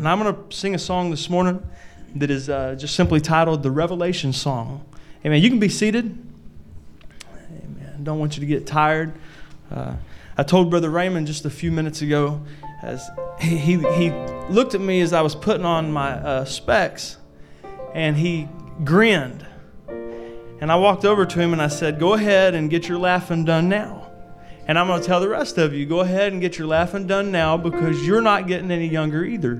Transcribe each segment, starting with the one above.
And I'm going to sing a song this morning that is just simply titled The Revelation Song. Amen. You can be seated. Amen. Don't want you to get tired. I told Brother Raymond just a few minutes ago, as he looked at me as I was putting on my specs, and he grinned. And I walked over to him and I said, go ahead and get your laughing done now. And I'm going to tell the rest of you, go ahead and get your laughing done now, because you're not getting any younger either.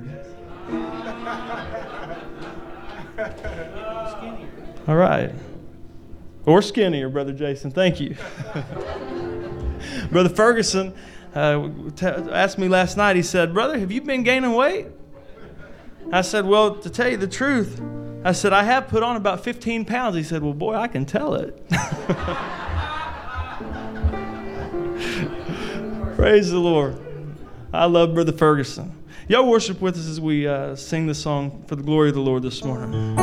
All right. Or skinnier, Brother Jason. Thank you. Brother Ferguson asked me last night, he said, brother, have you been gaining weight? I said, well, to tell you the truth, I said, I have put on about 15 pounds. He said, well, boy, I can tell it. Praise the Lord. I love Brother Ferguson. Y'all worship with us as we sing the song for the glory of the Lord this morning.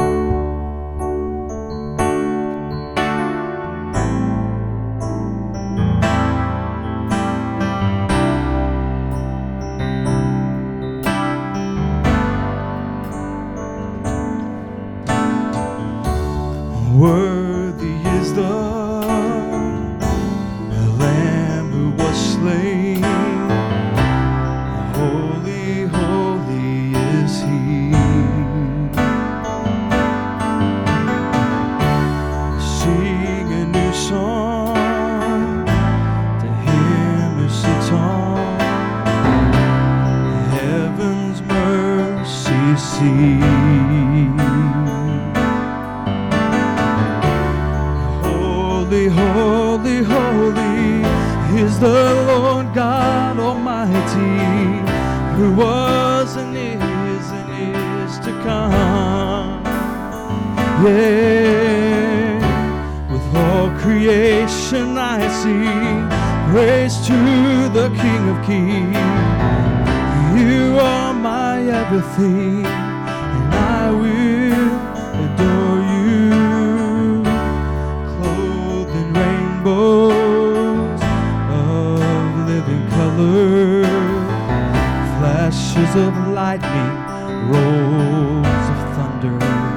Worthy is the Lamb who was slain. Holy, holy is He. Sing a new song to Him who sits on heaven's mercy seat. Holy, holy is the Lord God Almighty, who was and is to come. Yeah, with all creation I sing praise to the King of Kings. You are my everything, and I will adore you. Of living color, flashes of lightning, rolls of thunder.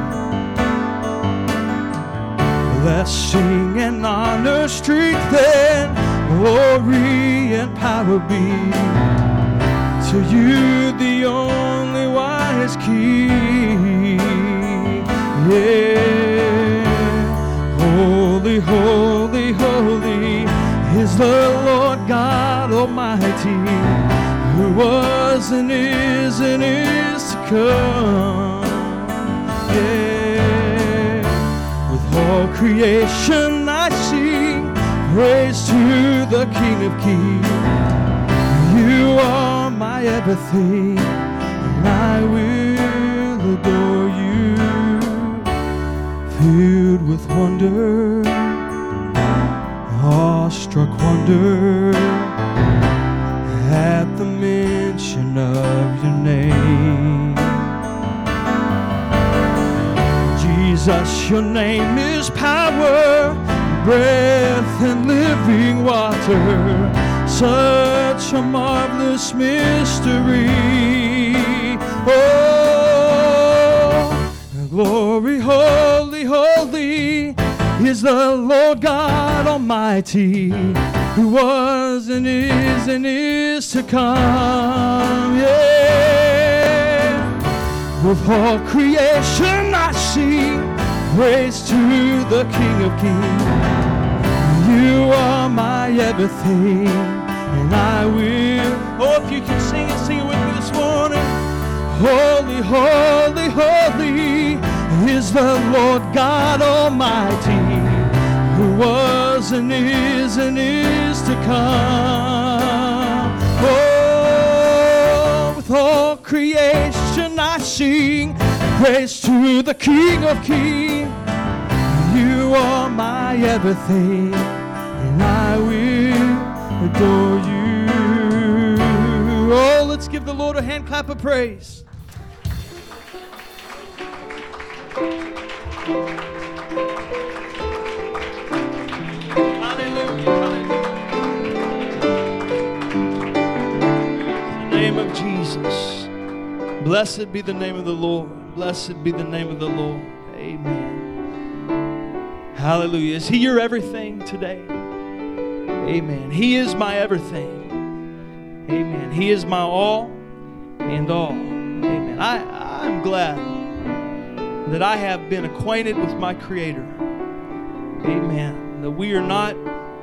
Blessing and honor, strength and glory and power be to you, the only wise King. Yeah, holy, holy, holy is the Lord God Almighty, who was and is to come. Yeah, with all creation I sing praise to the King of Kings. You are my everything, and I will adore you. Filled with wonder, awestruck wonder at the mention of your name. Jesus, your name is power, breath and living water, such a marvelous mystery. Oh, glory, holy, holy is the Lord God Almighty, who was and is to come. Yeah, with all creation I sing praise to the King of Kings. You are my everything, and I will. Oh, if you can sing it with me this morning. Holy, holy, holy is the Lord God Almighty, who was and is to come. Oh, with all creation I sing praise to the King of Kings. You are my everything, and I will adore you. Oh, let's give the Lord a hand clap of praise. Blessed be the name of the Lord. Blessed be the name of the Lord. Amen. Hallelujah. Is He your everything today? Amen. He is my everything. Amen. He is my all and all. Amen. I'm glad that I have been acquainted with my Creator. Amen. That we are not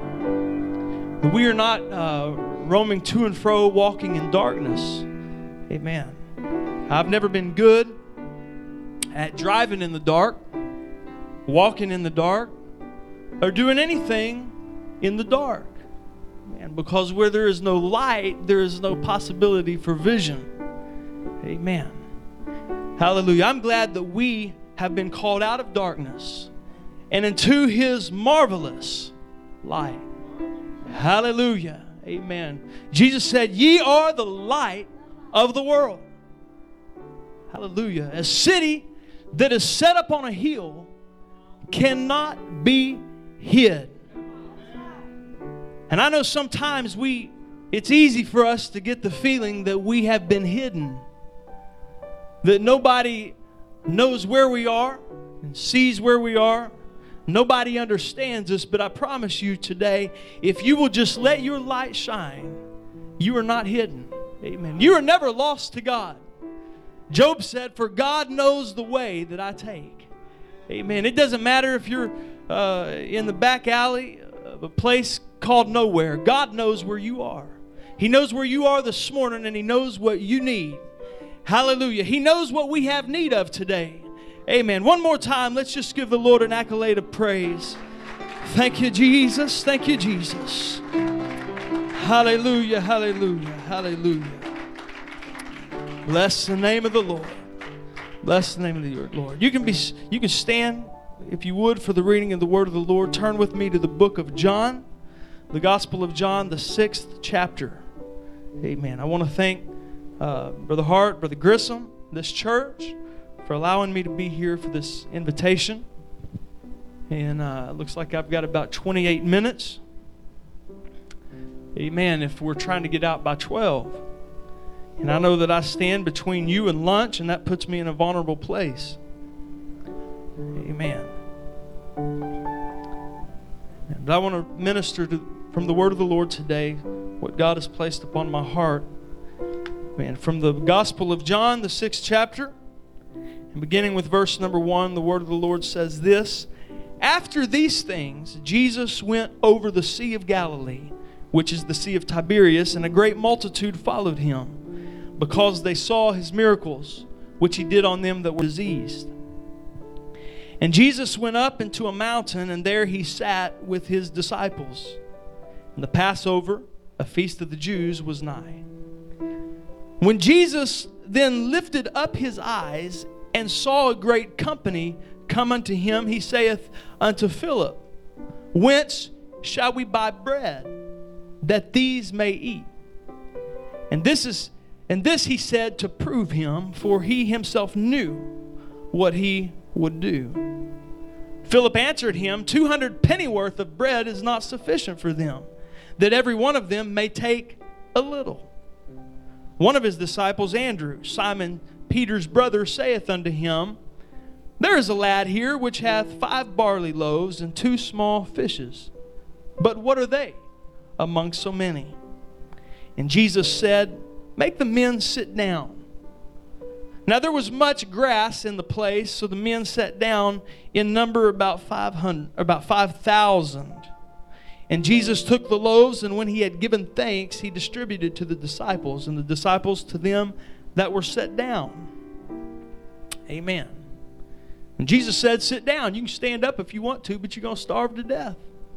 roaming to and fro, walking in darkness. Amen. I've never been good at driving in the dark, walking in the dark, or doing anything in the dark. And because where there is no light, there is no possibility for vision. Amen. Hallelujah. I'm glad that we have been called out of darkness and into His marvelous light. Hallelujah. Amen. Jesus said, "Ye are the light of the world." Hallelujah. A city that is set up on a hill cannot be hid. And I know sometimes it's easy for us to get the feeling that we have been hidden, that nobody knows where we are and sees where we are. Nobody understands us, but I promise you today, if you will just let your light shine, you are not hidden. Amen. You are never lost to God. Job said, "For God knows the way that I take." Amen. It doesn't matter if you're in the back alley of a place called nowhere. God knows where you are. He knows where you are this morning, and He knows what you need. Hallelujah. He knows what we have need of today. Amen. One more time, let's just give the Lord an accolade of praise. Thank you, Jesus. Thank you, Jesus. Hallelujah, hallelujah, hallelujah. Bless the name of the Lord. Bless the name of the Lord. You can stand, if you would, for the reading of the word of the Lord. Turn with me to the book of John, the Gospel of John, the 6th chapter. Amen. I want to thank Brother Hart, Brother Grissom, this church, for allowing me to be here for this invitation. And it looks like I've got about 28 minutes. Amen. If we're trying to get out by 12. And I know that I stand between you and lunch, and that puts me in a vulnerable place. Amen. And I want to minister from the word of the Lord today, what God has placed upon my heart. And from the Gospel of John, the 6th chapter, and beginning with verse number 1, the word of the Lord says this: "After these things, Jesus went over the Sea of Galilee, which is the Sea of Tiberias, and a great multitude followed Him, because they saw His miracles, which He did on them that were diseased. And Jesus went up into a mountain, and there He sat with His disciples. And the Passover, a feast of the Jews, was nigh. When Jesus then lifted up His eyes, and saw a great company come unto Him, He saith unto Philip, Whence shall we buy bread, that these may eat? And this He said to prove Him, for He Himself knew what He would do. Philip answered Him, 200 pennyworth of bread is not sufficient for them, that every one of them may take a little. One of His disciples, Andrew, Simon Peter's brother, saith unto Him, There is a lad here which hath 5 barley loaves and 2 small fishes. But what are they among so many? And Jesus said, Make the men sit down. Now there was much grass in the place, so the men sat down, in number about 5,000. And Jesus took the loaves, and when He had given thanks, He distributed to the disciples, and the disciples to them that were set down. Amen. And Jesus said, Sit down. You can stand up if you want to, but you're going to starve to death.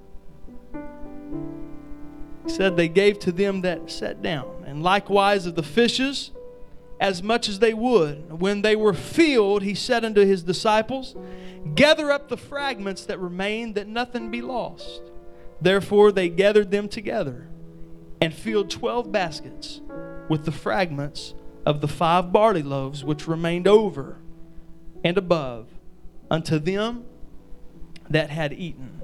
He said they gave to them that sat down, and likewise of the fishes, as much as they would. When they were filled, He said unto His disciples, Gather up the fragments that remain, that nothing be lost. Therefore they gathered them together, and filled 12 baskets with the fragments of the 5 barley loaves which remained over and above, unto them that had eaten.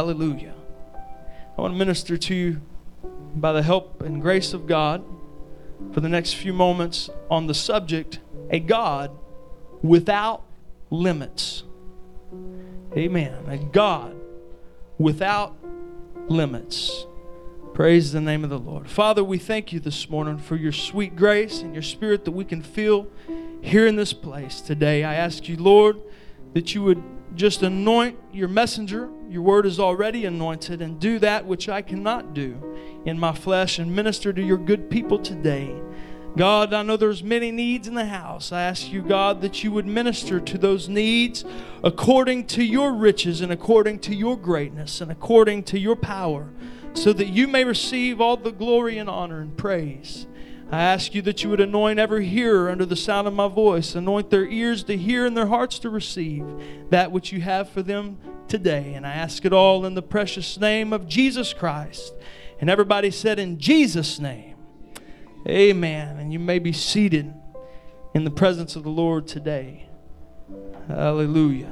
Hallelujah. I want to minister to you by the help and grace of God for the next few moments on the subject, a God without limits. Amen. A God without limits. Praise the name of the Lord. Father, we thank you this morning for your sweet grace and your spirit that we can feel here in this place today. I ask you, Lord, that you would just anoint your messenger. Your word is already anointed, and do that which I cannot do in my flesh, and minister to your good people today. God, I know there's many needs in the house. I ask you, God, that you would minister to those needs according to your riches and according to your greatness and according to your power, so that you may receive all the glory and honor and praise. I ask you that you would anoint every hearer under the sound of my voice, anoint their ears to hear and their hearts to receive that which you have for them today. And I ask it all in the precious name of Jesus Christ. And everybody said, in Jesus' name, amen. And you may be seated in the presence of the Lord today. Hallelujah.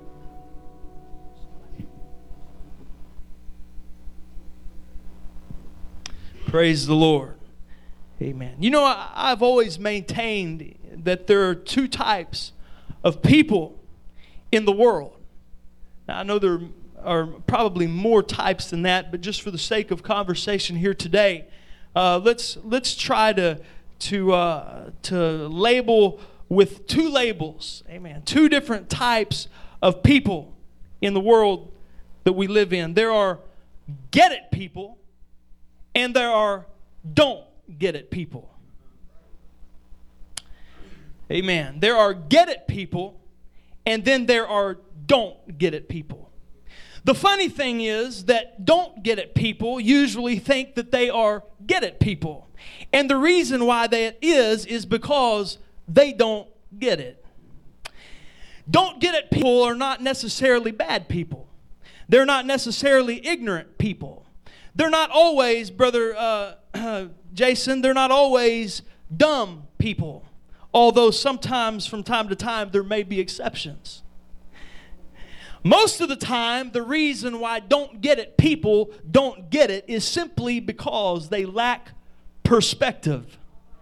Praise the Lord. Amen. You know, I've always maintained that there are two types of people in the world. Now, I know there are probably more types than that, but just for the sake of conversation here today, let's try to label with two labels. Amen. Two different types of people in the world that we live in. There are get it people, and there are don't get it people. Amen. There are get it people, and then there are don't get it people. The funny thing is that don't get it people usually think that they are get it people. And the reason why that is because they don't get it. Don't get it people are not necessarily bad people. They're not necessarily ignorant people. They're not always, Brother Jason, they're not always dumb people. Although sometimes, from time to time, there may be exceptions. Most of the time, the reason why don't get it people don't get it is simply because they lack perspective.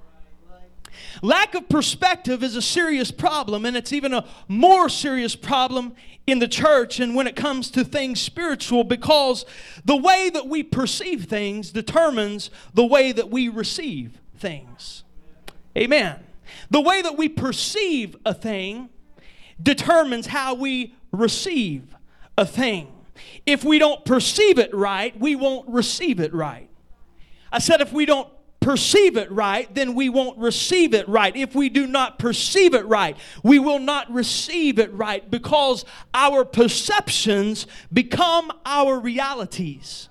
Lack of perspective is a serious problem, and it's even a more serious problem in the church and when it comes to things spiritual, because the way that we perceive things determines the way that we receive things. Amen. The way that we perceive a thing determines how we receive a thing. If we don't perceive it right, we won't receive it right. I said if we don't perceive it right, then we won't receive it right. If we do not perceive it right, we will not receive it right, because our perceptions become our realities.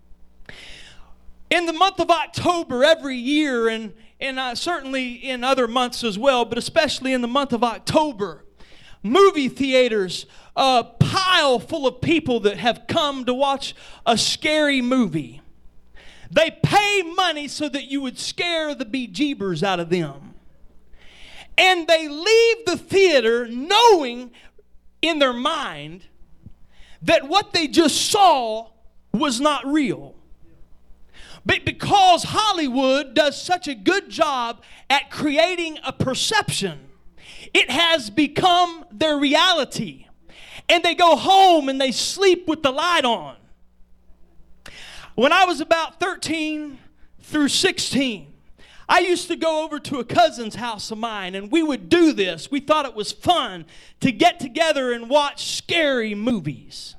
In the month of October every year, and certainly in other months as well, but especially in the month of October, movie theaters pile full of people that have come to watch a scary movie. They pay money so that you would scare the bejeebers out of them. And they leave the theater knowing in their mind that what they just saw was not real. But because Hollywood does such a good job at creating a perception, it has become their reality. And they go home and they sleep with the light on. When I was about 13 through 16, I used to go over to a cousin's house of mine, and we would do this. We thought it was fun to get together and watch scary movies.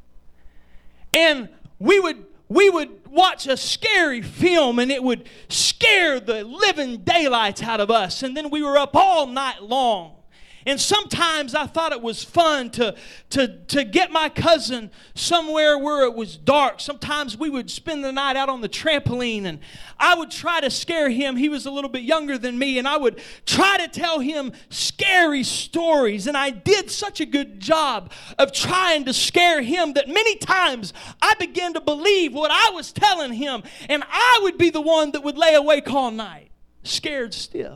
And we would watch a scary film, and it would scare the living daylights out of us. And then we were up all night long. And sometimes I thought it was fun to get my cousin somewhere where it was dark. Sometimes we would spend the night out on the trampoline, and I would try to scare him. He was a little bit younger than me, and I would try to tell him scary stories. And I did such a good job of trying to scare him that many times I began to believe what I was telling him, and I would be the one that would lay awake all night, scared stiff.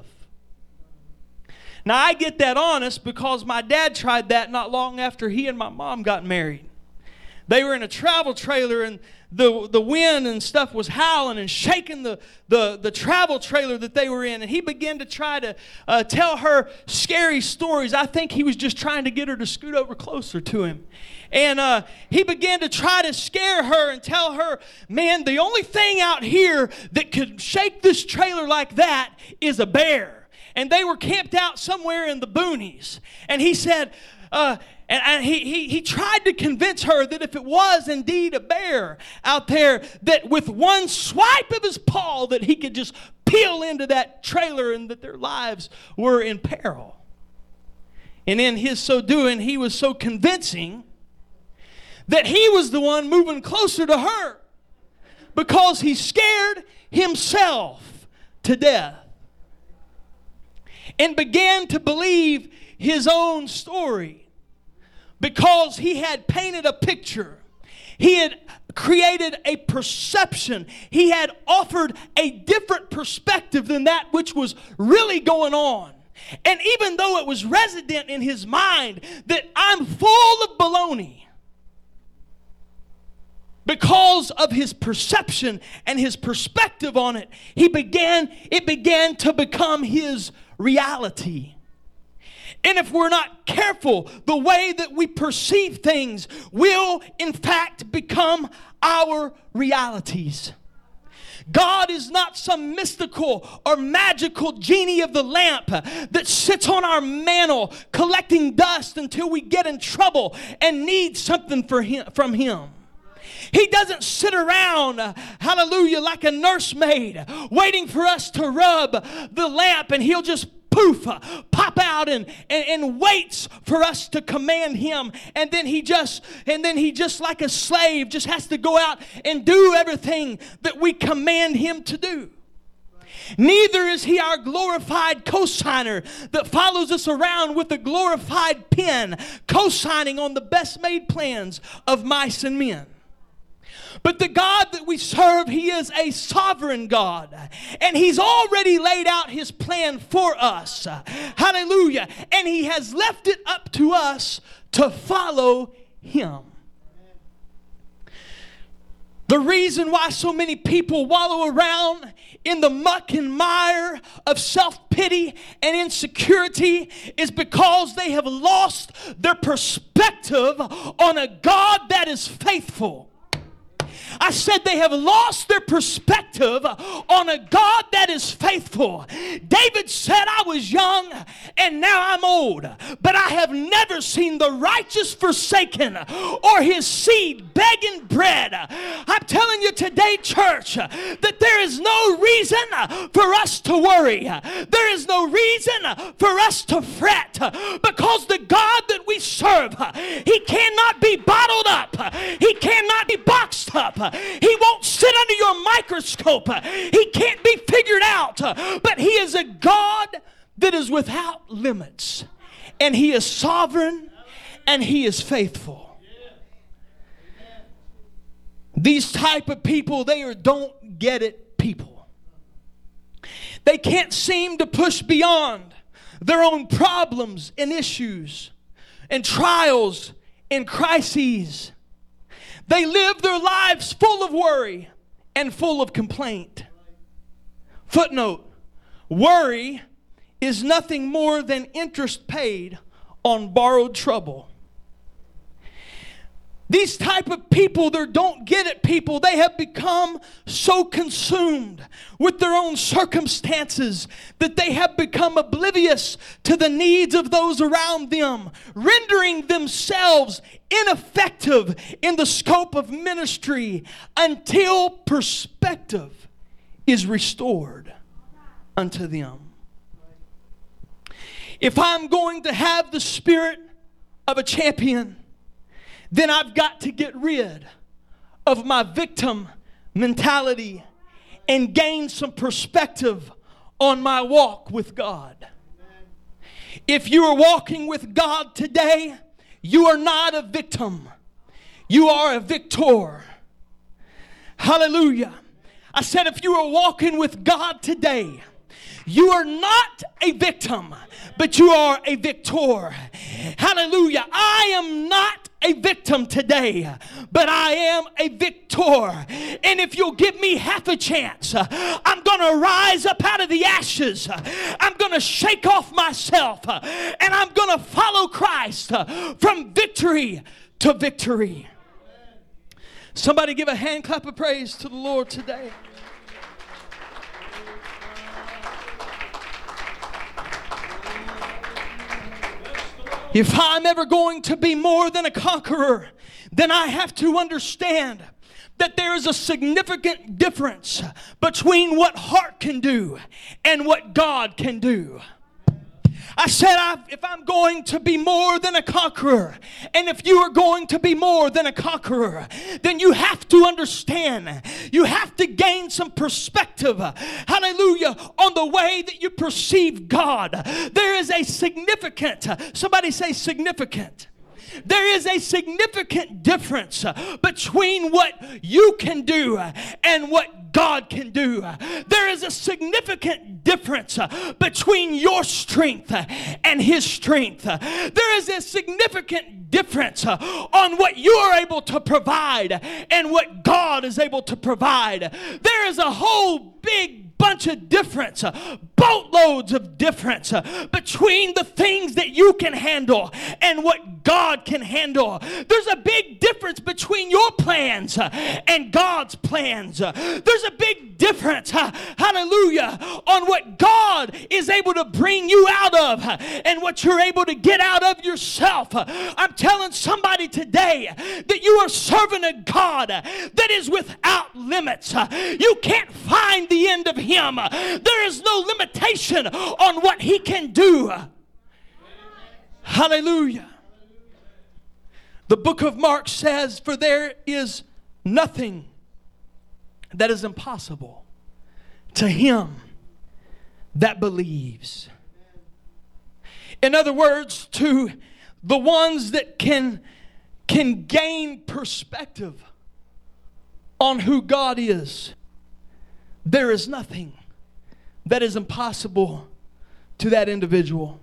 Now, I get that honest because my dad tried that not long after he and my mom got married. They were in a travel trailer, and the wind and stuff was howling and shaking the travel trailer that they were in. And he began to try to tell her scary stories. I think he was just trying to get her to scoot over closer to him. And he began to try to scare her and tell her, man, the only thing out here that could shake this trailer like that is a bear. And they were camped out somewhere in the boonies. And he said, and he tried to convince her that if it was indeed a bear out there, that with one swipe of his paw that he could just peel into that trailer and that their lives were in peril. And in his so doing, he was so convincing that he was the one moving closer to her because he scared himself to death and began to believe his own story. Because he had painted a picture. He had created a perception. He had offered a different perspective than that which was really going on. And even though it was resident in his mind that I'm full of baloney, because of his perception and his perspective on it, it began to become his reality. And if we're not careful, the way that we perceive things will, in fact, become our realities. God is not some mystical or magical genie of the lamp that sits on our mantle collecting dust until we get in trouble and need something from Him. He doesn't sit around, hallelujah, like a nursemaid waiting for us to rub the lamp, and He'll just poof, pop out and waits for us to command Him. And then he just like a slave just has to go out and do everything that we command Him to do. Neither is He our glorified cosigner that follows us around with a glorified pen, cosigning on the best made plans of mice and men. But the God that we serve, He is a sovereign God. And He's already laid out His plan for us. Hallelujah. And He has left it up to us to follow Him. The reason why so many people wallow around in the muck and mire of self-pity and insecurity is because they have lost their perspective on a God that is faithful. I said they have lost their perspective on a God that is faithful. David said, I was young and now I'm old, but I have never seen the righteous forsaken or his seed begging bread. I'm telling you today, church, that there is no reason for us to worry. There is no reason for us to fret, because the God that we serve, He cannot be bottled up. He cannot be boxed up. He won't sit under your microscope. He can't be figured out. But He is a God that is without limits. And He is sovereign and He is faithful. These type of people, they are don't get it people. They can't seem to push beyond their own problems and issues and trials and crises. They live their lives full of worry and full of complaint. Footnote, worry is nothing more than interest paid on borrowed trouble. These type of people, they're don't get it people, they have become so consumed with their own circumstances that they have become oblivious to the needs of those around them, rendering themselves ineffective in the scope of ministry until perspective is restored unto them. If I'm going to have the spirit of a champion, then I've got to get rid of my victim mentality and gain some perspective on my walk with God. If you are walking with God today, you are not a victim. You are a victor. Hallelujah. I said if you are walking with God today, you are not a victim, but you are a victor. Hallelujah. I am not a victim today, but I am a victor. And if you'll give me half a chance, I'm going to rise up out of the ashes. I'm going to shake off myself, and I'm going to follow Christ from victory to victory. Somebody give a hand clap of praise to the Lord today. If I'm ever going to be more than a conqueror, then I have to understand that there is a significant difference between what heart can do and what God can do. I said, if I'm going to be more than a conqueror, and if you are going to be more than a conqueror, then you have to understand, you have to gain some perspective, hallelujah, on the way that you perceive God. There is a significant, somebody say significant. There is a significant difference between what you can do and what God can do. There is a significant difference between your strength and His strength. There is a significant difference on what you are able to provide and what God is able to provide. There is a whole big bunch of difference, boatloads of difference between the things that you can handle and what God can handle. There's a big difference between your plans and God's plans. There's a big difference, hallelujah, on what God is able to bring you out of and what you're able to get out of yourself. I'm telling somebody today that you are serving a God that is without limits. You can't find the end of Him. There is no limitation on what He can do. Hallelujah. The book of Mark says, for there is nothing that is impossible to him that believes. In other words, to the ones that can gain perspective on who God is, there is nothing that is impossible to that individual.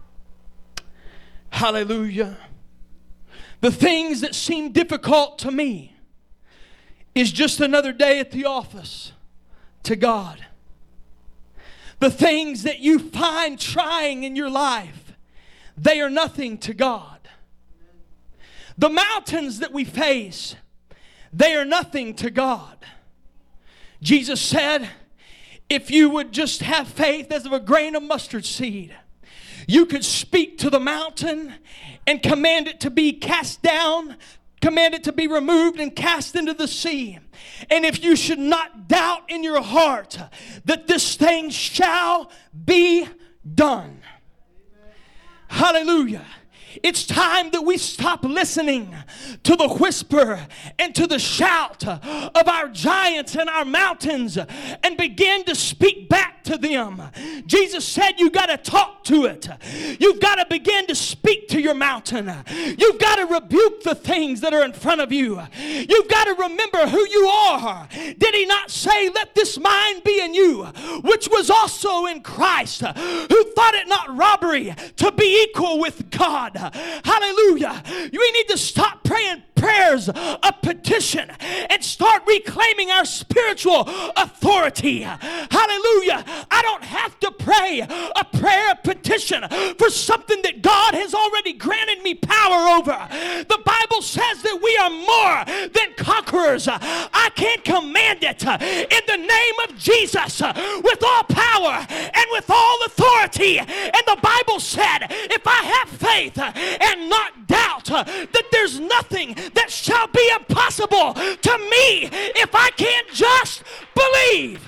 Hallelujah. The things that seem difficult to me is just another day at the office to God. The things that you find trying in your life, they are nothing to God. The mountains that we face, they are nothing to God. Jesus said, if you would just have faith as of a grain of mustard seed, you could speak to the mountain and command it to be cast down, command it to be removed and cast into the sea. And if you should not doubt in your heart that this thing shall be done. Hallelujah. It's time that we stop listening to the whisper and to the shout of our giants and our mountains and begin to speak back to them. Jesus said you got to talk to it. You've got to begin to speak to your mountain. You've got to rebuke the things that are in front of you. You've got to remember who you are. Did He not say, let this mind be in you, which was also in Christ, who thought it not robbery to be equal with God? Hallelujah. We need to stop praying prayers of petition and start reclaiming our spiritual authority. Hallelujah. I don't have to pray a prayer of petition for something that God has already granted me power over. The Bible says that we are more than conquerors. I can command it in the name of Jesus with all power and with all authority. And the Bible said, if I have faith and not doubt, that there's nothing that shall be impossible to me if I can't just believe.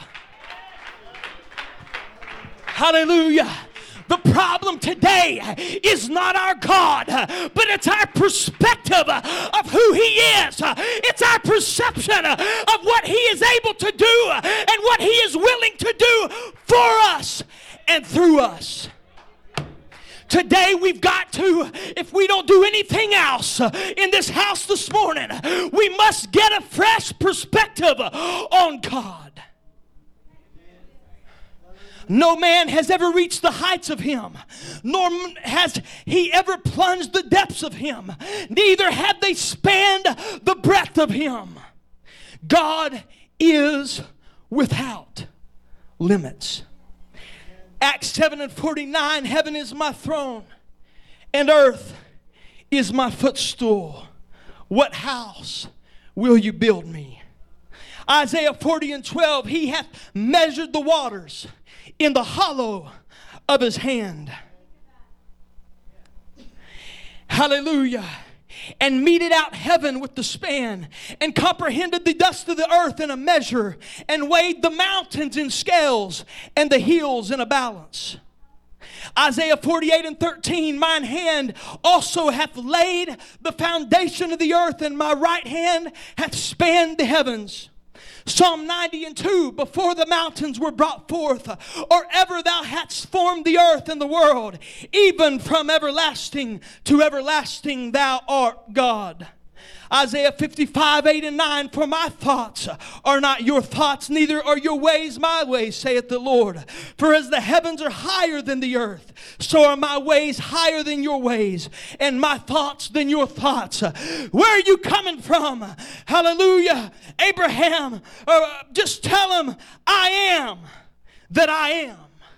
Hallelujah. The problem today is not our God, but it's our perspective of who He is. It's our perception of what He is able to do and what He is willing to do for us and through us. Today we've got to, if we don't do anything else in this house this morning, we must get a fresh perspective on God. No man has ever reached the heights of him, nor has he ever plunged the depths of him. Neither have they spanned the breadth of him. God is without limits. Acts 7:49, heaven is my throne, and earth is my footstool. What house will you build me? Isaiah 40:12, he hath measured the waters in the hollow of his hand. Hallelujah. And meted out heaven with the span, and comprehended the dust of the earth in a measure, and weighed the mountains in scales, and the hills in a balance. Isaiah 48:13, mine hand also hath laid the foundation of the earth, and my right hand hath spanned the heavens. Psalm 90:2, before the mountains were brought forth, or ever thou hadst formed the earth and the world, even from everlasting to everlasting thou art God. Isaiah 55:8-9, for my thoughts are not your thoughts, neither are your ways my ways, saith the Lord. For as the heavens are higher than the earth, so are my ways higher than your ways, and my thoughts than your thoughts. Where are you coming from? Hallelujah. Abraham, just tell him, I am that I am.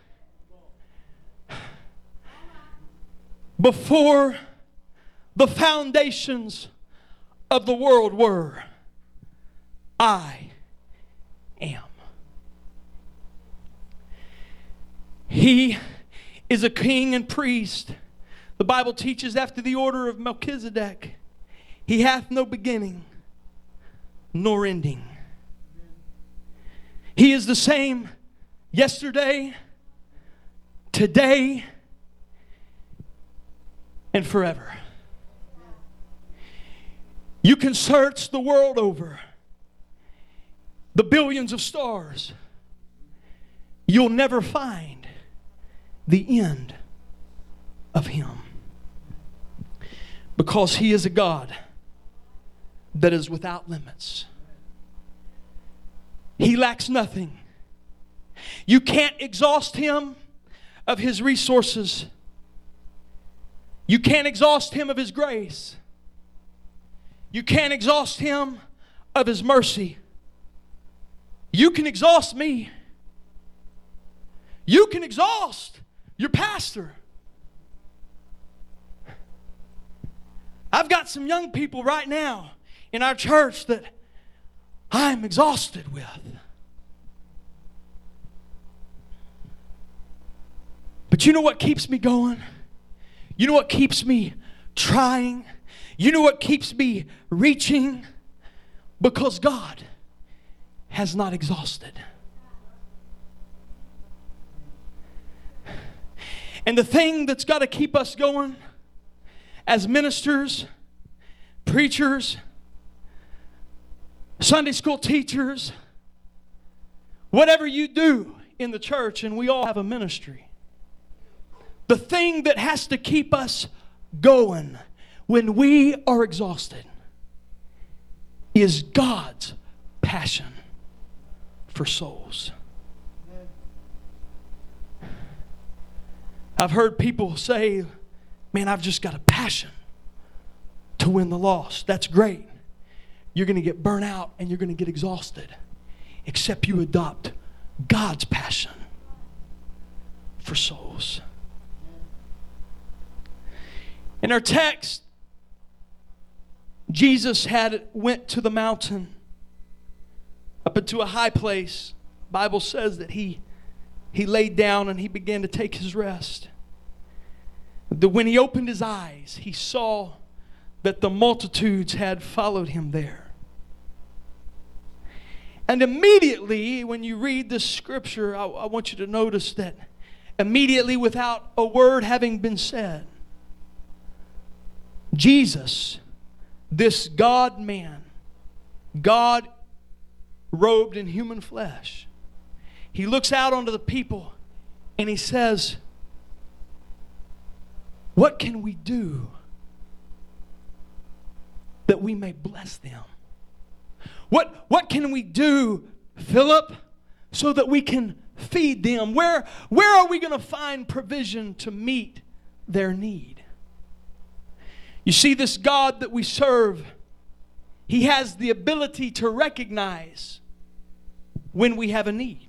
Before the foundations of the world were, I am. He is a king and priest. The Bible teaches after the order of Melchizedek. He hath no beginning nor ending. He is the same yesterday, today, and forever. You can search the world over, the billions of stars. You'll never find the end of Him. Because He is a God that is without limits. He lacks nothing. You can't exhaust Him of His resources. You can't exhaust Him of His grace. You can't exhaust Him of His mercy. You can exhaust me. You can exhaust your pastor. I've got some young people right now in our church that I'm exhausted with. But you know what keeps me going? You know what keeps me trying? You know what keeps me reaching? Because God has not exhausted. And the thing that's got to keep us going as ministers, preachers, Sunday school teachers, whatever you do in the church, and we all have a ministry, the thing that has to keep us going when we are exhausted is God's passion for souls. I've heard people say, man, I've just got a passion to win the lost. That's great. You're going to get burnt out and you're going to get exhausted. Except you adopt God's passion for souls. In our text, Jesus went to the mountain, up into a high place. The Bible says that he laid down and he began to take his rest. When he opened his eyes, he saw that the multitudes had followed him there. And immediately, when you read this scripture, I want you to notice that immediately, without a word having been said, Jesus, this God-man, God robed in human flesh, he looks out onto the people and he says, what can we do that we may bless them? What can we do, Philip, so that we can feed them? Where are we going to find provision to meet their need? You see, this God that we serve, He has the ability to recognize when we have a need.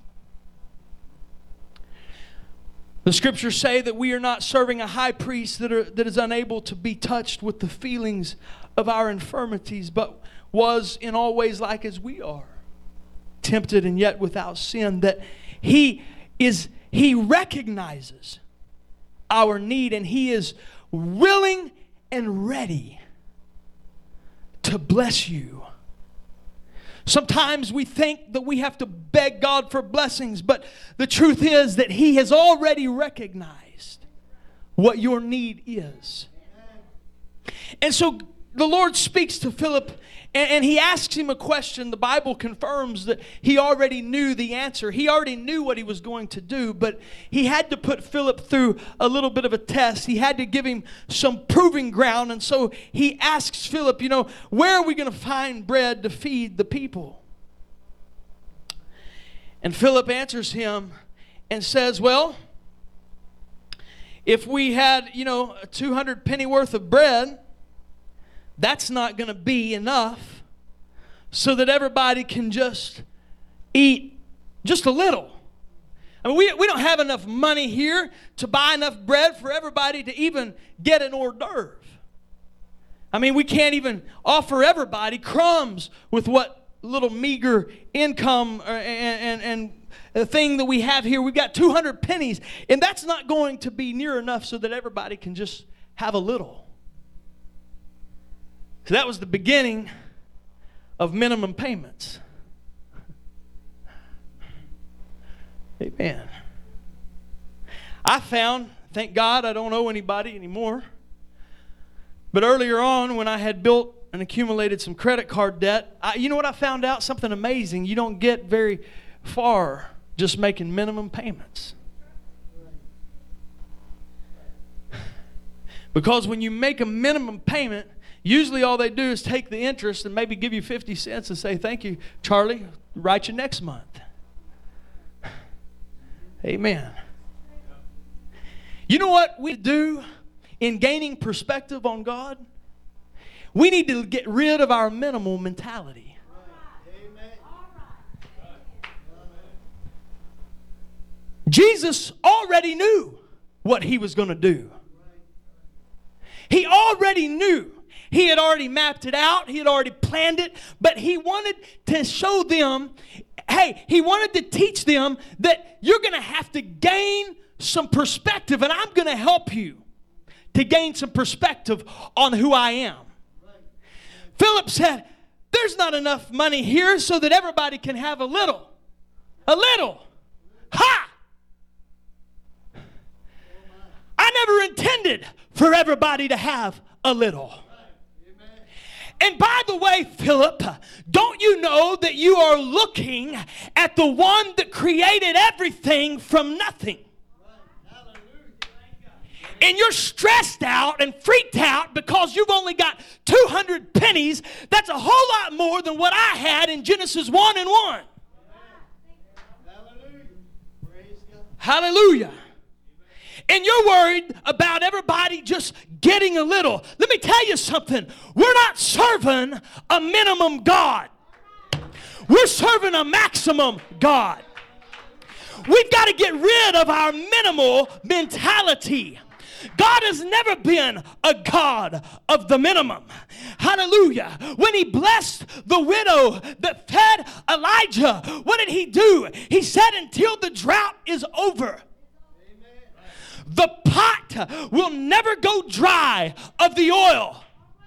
The scriptures say that we are not serving a high priest that is unable to be touched with the feelings of our infirmities, but was in all ways like as we are, tempted and yet without sin. That He recognizes our need, and He is willing and ready to bless you. Sometimes we think that we have to beg God for blessings, but the truth is that He has already recognized what your need is. And so the Lord speaks to Philip, and He asks him a question. The Bible confirms that he already knew the answer. He already knew what he was going to do, but He had to put Philip through a little bit of a test. He had to give him some proving ground, and so He asks Philip, where are we going to find bread to feed the people? And Philip answers him and says, well, if we had, 200 penny worth of bread, that's not going to be enough so that everybody can just eat just a little. I mean, we don't have enough money here to buy enough bread for everybody to even get an hors d'oeuvre. I mean, we can't even offer everybody crumbs with what little meager income and the thing that we have here. We've got 200 pennies, and that's not going to be near enough so that everybody can just have a little. So that was the beginning of minimum payments. Amen. I found, thank God I don't owe anybody anymore. But earlier on, when I had built and accumulated some credit card debt, you know what I found out? Something amazing. You don't get very far just making minimum payments. Because when you make a minimum payment, usually all they do is take the interest and maybe give you 50 cents and say, thank you, Charlie, write you next month. Amen. You know what we do in gaining perspective on God? We need to get rid of our minimal mentality. Jesus already knew what He was going to do. He already knew. He had already mapped it out. He had already planned it. But He wanted to show them, He wanted to teach them that you're going to have to gain some perspective, and I'm going to help you to gain some perspective on who I am. Philip said, there's not enough money here so that everybody can have a little. A little. Ha! I never intended for everybody to have a little. And by the way, Philip, don't you know that you are looking at the one that created everything from nothing? And you're stressed out and freaked out because you've only got 200 pennies. That's a whole lot more than what I had in Genesis 1:1. Hallelujah. And you're worried about everybody just getting a little. Let me tell you something. We're not serving a minimum God. We're serving a maximum God. We've got to get rid of our minimal mentality. God has never been a God of the minimum. Hallelujah. When He blessed the widow that fed Elijah, what did He do? He said, until the drought is over, the pot will never go dry of the oil,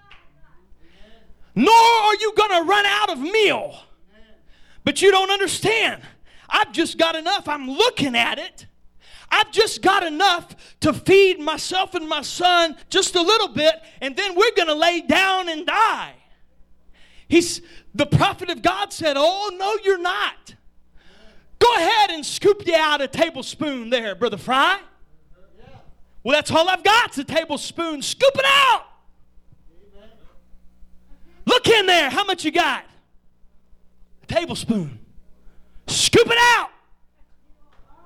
nor are you going to run out of meal. But you don't understand. I've just got enough. I'm looking at it. I've just got enough to feed myself and my son just a little bit, and then we're going to lay down and die. The prophet of God said, oh, no, you're not. Go ahead and scoop you out a tablespoon there, Brother Fry. Well, that's all I've got. It's a tablespoon. Scoop it out. Look in there. How much you got? A tablespoon. Scoop it out.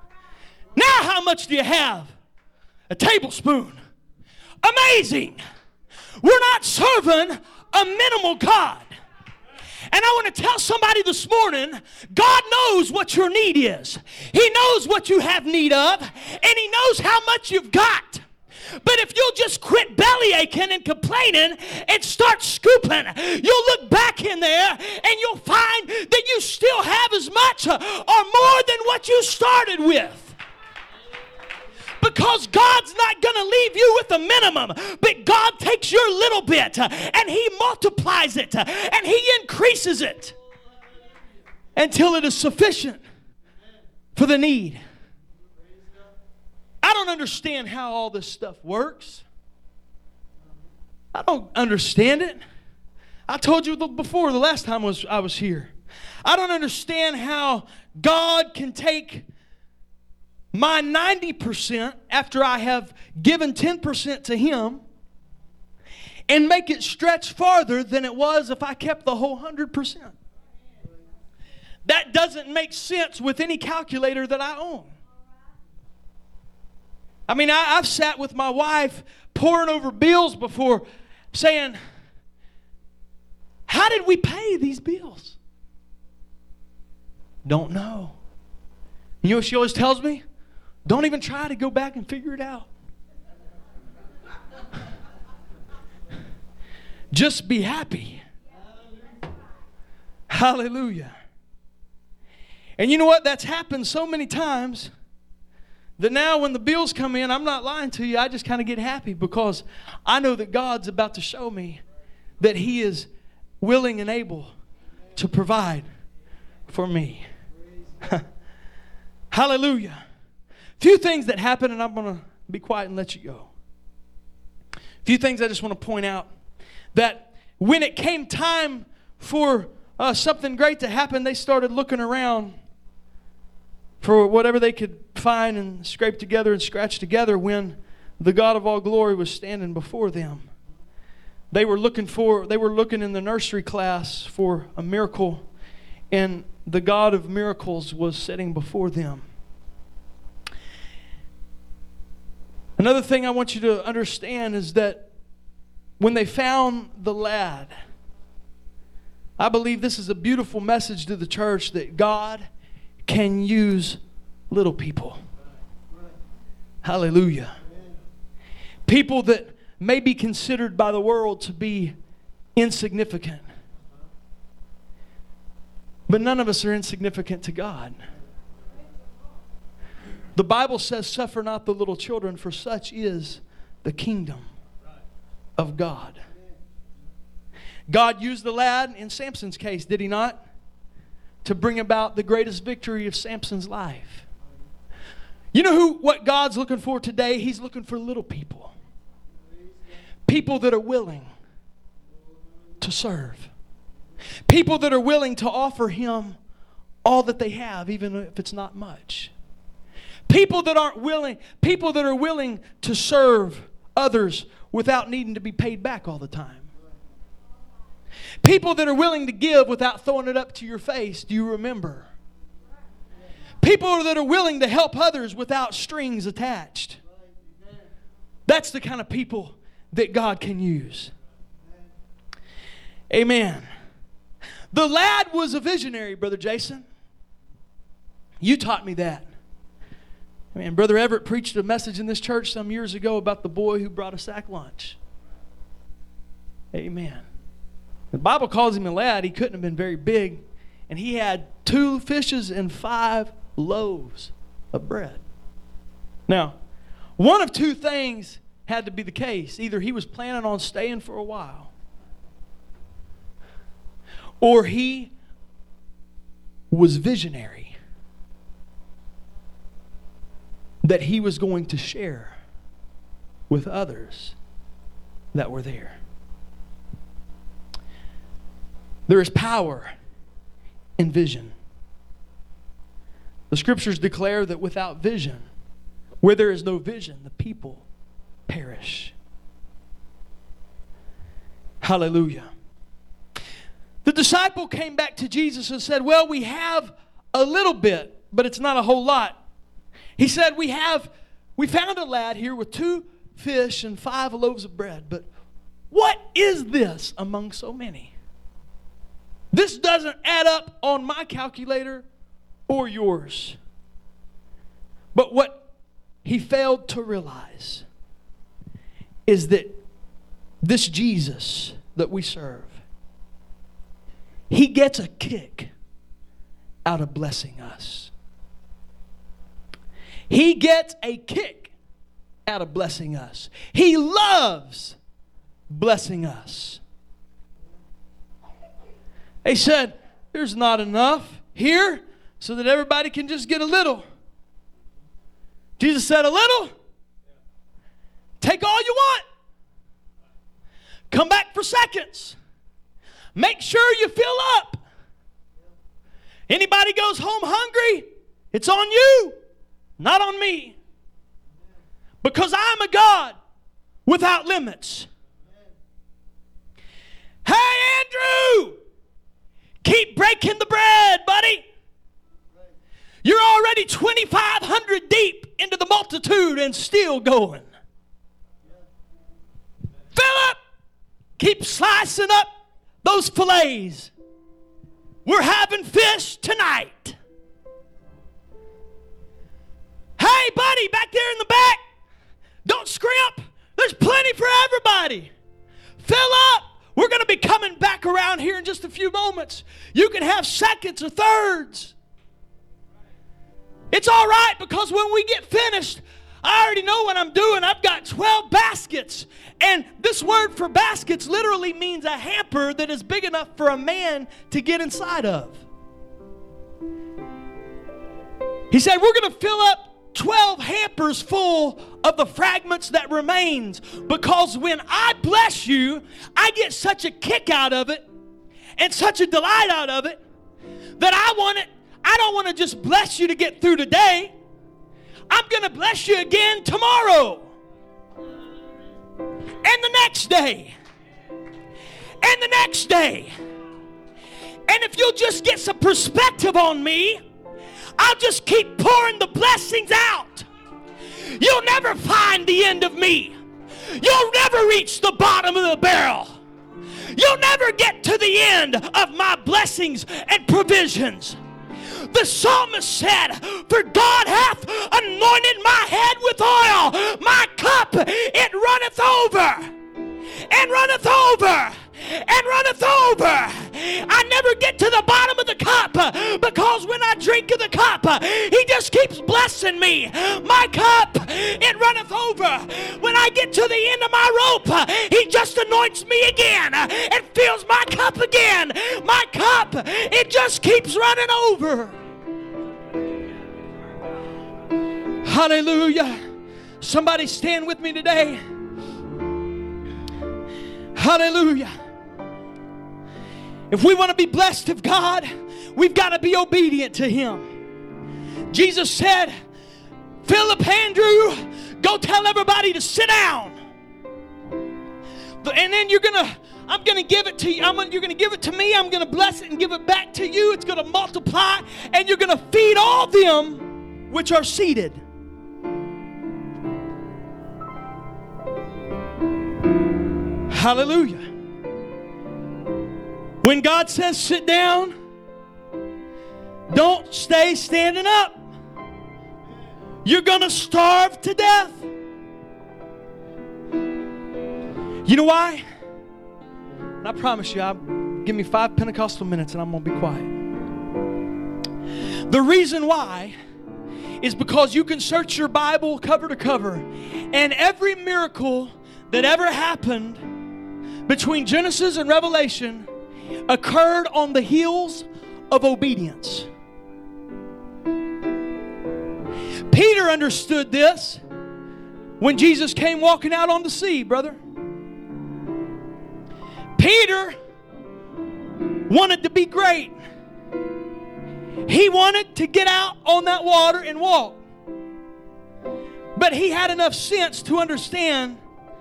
how much do you have? A tablespoon. Amazing. We're not serving a minimal God. And I want to tell somebody this morning, God knows what your need is. He knows what you have need of, and He knows how much you've got. But if you'll just quit belly aching and complaining and start scooping, you'll look back in there and you'll find that you still have as much or more than what you started with. Because God's not going to leave you with a minimum, but God takes your little bit and He multiplies it and He increases it until it is sufficient for the need. I don't understand how all this stuff works. I don't understand it. I told you before the last time I was here. I don't understand how God can take my 90% after I have given 10% to Him and make it stretch farther than it was if I kept the whole 100%. That doesn't make sense with any calculator that I own. I mean, I've sat with my wife poring over bills before saying, how did we pay these bills? Don't know. You know what she always tells me? Don't even try to go back and figure it out. Just be happy. Hallelujah. And you know what? That's happened so many times that now when the bills come in, I'm not lying to you, I just kind of get happy because I know that God's about to show me that He is willing and able to provide for me. Hallelujah. Few things that happen, and I'm going to be quiet and let you go. Few things I just want to point out. That when it came time for something great to happen, they started looking around for whatever they could find and scrape together and scratch together when the God of all glory was standing before them. They were looking in the nursery class for a miracle, and the God of miracles was sitting before them. Another thing I want you to understand is that when they found the lad, I believe this is a beautiful message to the church that God can use little people. Hallelujah. People that may be considered by the world to be insignificant. But none of us are insignificant to God. The Bible says, suffer not the little children, for such is the kingdom of God. God used the lad in Samson's case, did He not? To bring about the greatest victory of Samson's life. You know what God's looking for today? He's looking for little people. People that are willing to serve. People that are willing to offer Him all that they have, even if it's not much. People that are willing to serve others without needing to be paid back all the time. People that are willing to give without throwing it up to your face. Do you remember? People that are willing to help others without strings attached. That's the kind of people that God can use. Amen. The lad was a visionary, Brother Jason. You taught me that. Man, Brother Everett preached a message in this church some years ago about the boy who brought a sack lunch. Amen. The Bible calls him a lad. He couldn't have been very big. And he had 2 fishes and 5 loaves of bread. Now, one of 2 things had to be the case. Either he was planning on staying for a while, or he was visionary. That he was going to share with others that were there. There is power in vision. The scriptures declare that without vision, where there is no vision, the people perish. Hallelujah. The disciple came back to Jesus and said, well, we have a little bit, but it's not a whole lot. He said, we found a lad here with 2 fish and 5 loaves of bread, but what is this among so many? This doesn't add up on my calculator or yours. But what he failed to realize is that this Jesus that we serve, he gets a kick out of blessing us. He gets a kick out of blessing us. He loves blessing us. They said, there's not enough here so that everybody can just get a little. Jesus said, a little? Take all you want. Come back for seconds. Make sure you fill up. Anybody goes home hungry, it's on you, not on me. Because I'm a God without limits. Hey, Andrew! Keep breaking the bread, buddy. You're already 2,500 deep into the multitude and still going. Fill up. Keep slicing up those fillets. We're having fish tonight. Hey, buddy, back there in the back, don't scrimp. There's plenty for everybody. Fill up. We're going to be coming back around here in just a few moments. You can have seconds or thirds. It's all right, because when we get finished, I already know what I'm doing. I've got 12 baskets. And this word for baskets literally means a hamper that is big enough for a man to get inside of. He said, we're going to fill up 12 hampers full of the fragments that remains, because when I bless you, I get such a kick out of it and such a delight out of it that I don't want to just bless you to get through today. I'm going to bless you again tomorrow and the next day and the next day. And if you'll just get some perspective on me, I'll just keep pouring the blessings out. You'll never find the end of me. You'll never reach the bottom of the barrel. You'll never get to the end of my blessings and provisions. The psalmist said, for God hath anointed my head with oil. My cup, it runneth over and runneth over and runneth over. I never get to the bottom of the cup, because when I drink of the cup, he just keeps blessing me. My cup, it runneth over. When I get to the end of my rope, he just anoints me again and fills my cup again. My cup, it just keeps running over. Hallelujah. Somebody stand with me today. Hallelujah. If we want to be blessed of God, we've got to be obedient to him. Jesus said, Philip, Andrew, go tell everybody to sit down. And then I'm going to give it to you. You're going to give it to me. I'm going to bless it and give it back to you. It's going to multiply, and you're going to feed all them which are seated. Hallelujah. When God says sit down, don't stay standing up. You're going to starve to death. You know why? And I promise you, give me 5 Pentecostal minutes and I'm going to be quiet. The reason why is because you can search your Bible cover to cover, and every miracle that ever happened between Genesis and Revelation occurred on the heels of obedience. Peter understood this when Jesus came walking out on the sea, brother. Peter wanted to be great. He wanted to get out on that water and walk. But he had enough sense to understand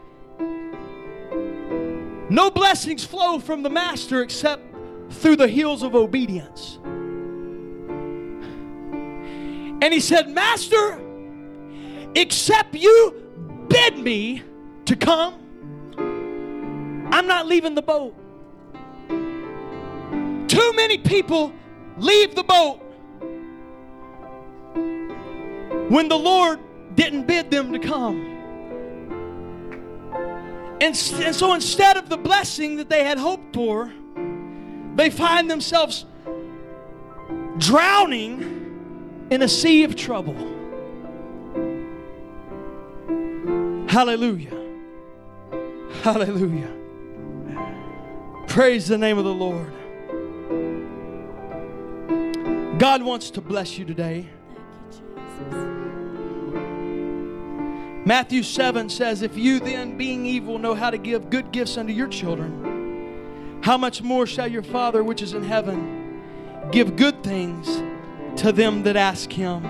no blessings flow from the master except through the heels of obedience. And he said, Master, except you bid me to come, I'm not leaving the boat. Too many people leave the boat when the Lord didn't bid them to come. And so instead of the blessing that they had hoped for, they find themselves drowning in a sea of trouble. Hallelujah. Hallelujah. Praise the name of the Lord. God wants to bless you today. Thank you, Jesus. Matthew 7 says, if you then, being evil, know how to give good gifts unto your children, how much more shall your Father which is in heaven give good things to them that ask Him.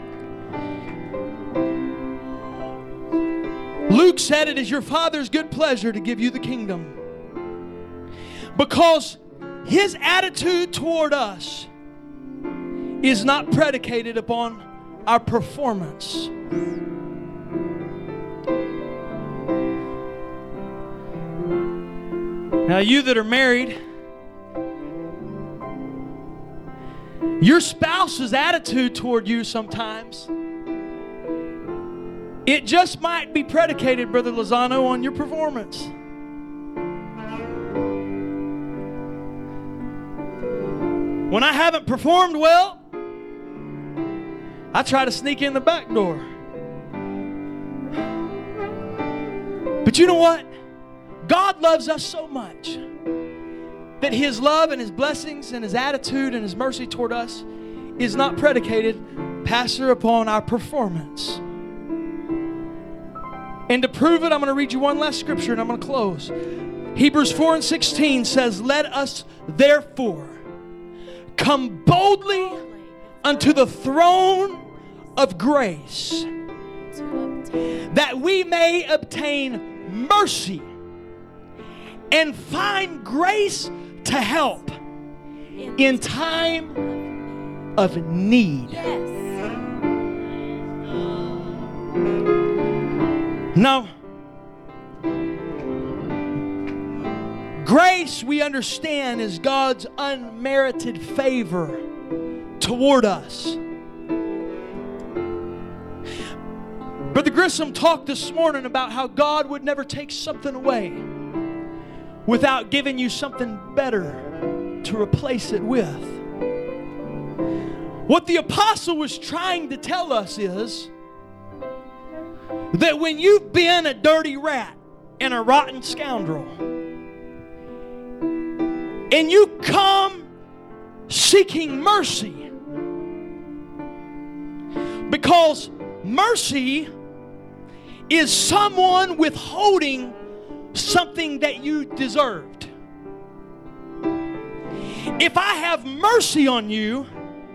Luke said it is your Father's good pleasure to give you the kingdom, because His attitude toward us is not predicated upon our performance. Now, you that are married, your spouse's attitude toward you sometimes, it just might be predicated, Brother Lozano, on your performance. When I haven't performed well, I try to sneak in the back door. But you know what? God loves us so much that His love and His blessings and His attitude and His mercy toward us is not predicated, Pastor, upon our performance. And to prove it, I'm going to read you one last scripture and I'm going to close. Hebrews 4:16 says, let us therefore come boldly unto the throne of grace, that we may obtain mercy and find grace to help in time of need. Yes. Now, grace, we understand, is God's unmerited favor toward us. Brother Grissom talked this morning about how God would never take something away without giving you something better to replace it with. What the apostle was trying to tell us is that when you've been a dirty rat and a rotten scoundrel, and you come seeking mercy, because mercy is someone withholding something that you deserved. If I have mercy on you,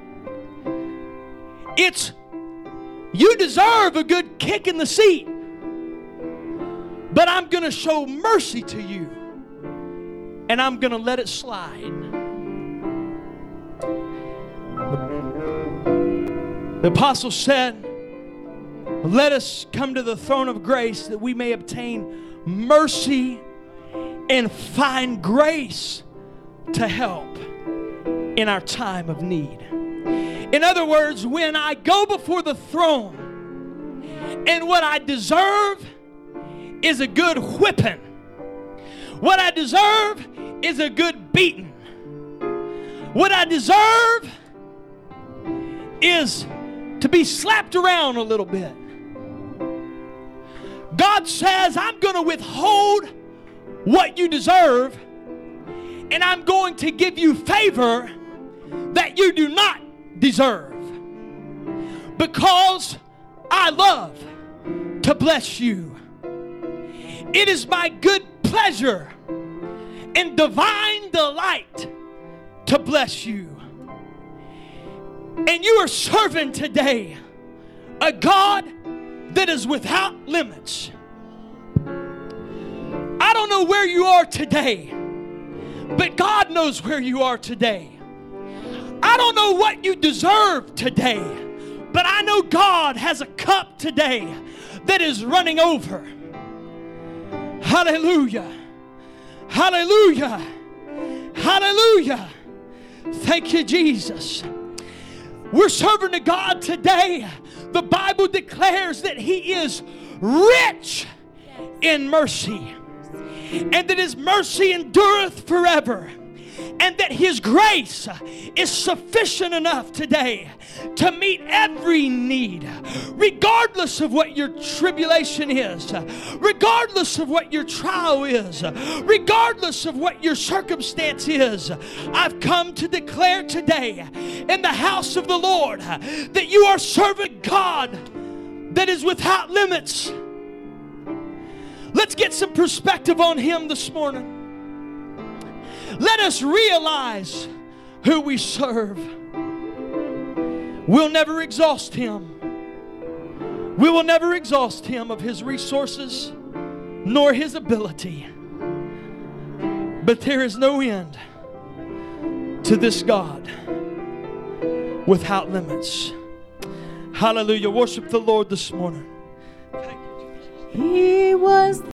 it's you deserve a good kick in the seat, but I'm going to show mercy to you, and I'm going to let it slide. The apostle said, let us come to the throne of grace that we may obtain mercy and find grace to help in our time of need. In other words, when I go before the throne and what I deserve is a good whipping, what I deserve is a good beating, what I deserve is to be slapped around a little bit. God says, I'm going to withhold what you deserve, and I'm going to give you favor that you do not deserve, because I love to bless you. It is my good pleasure and divine delight to bless you. And you are serving today a God that is without limits. I don't know where you are today, but God knows where you are today. I don't know what you deserve today, But I know God has a cup today that is running over. Hallelujah. Hallelujah. Hallelujah. Thank you, Jesus. We're serving a God today. The Bible declares that He is rich in mercy, and that His mercy endureth forever, and that His grace is sufficient enough today to meet every need, regardless of what your tribulation is, regardless of what your trial is, regardless of what your circumstance is. I've come to declare today in the house of the Lord that you are serving God that is without limits. Let's get some perspective on Him this morning. Let us realize who we serve. We'll never exhaust Him. We will never exhaust Him of His resources nor His ability. But there is no end to this God without limits. Hallelujah. Worship the Lord this morning. He was